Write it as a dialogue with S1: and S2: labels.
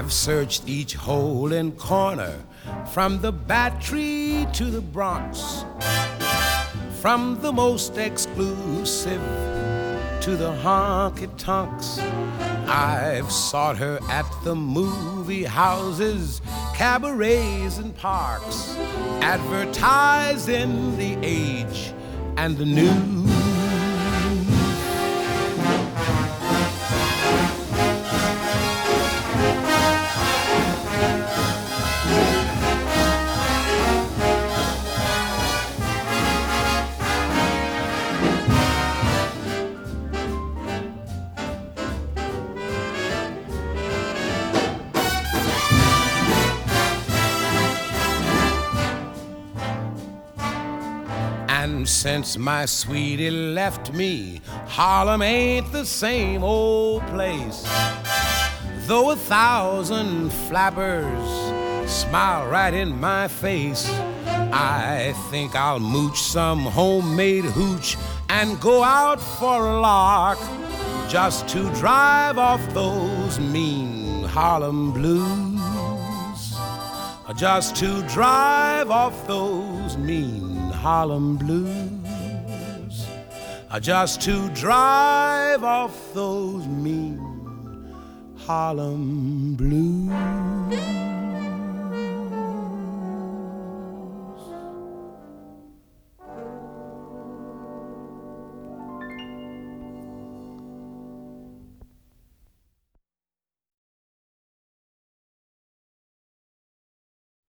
S1: I've searched each hole and corner, from the Battery to the Bronx, from the most exclusive to the honky-tonks. I've sought her at the movie houses, cabarets and parks, advertised in the Age and the News. And since my sweetie left me, Harlem ain't the same old place. Though 1,000 flappers smile right in my face, I think I'll mooch some homemade hooch and go out for a lark, just to drive off those mean Harlem blues. Just to drive off those mean Harlem blues. Just to drive off those mean Harlem blues.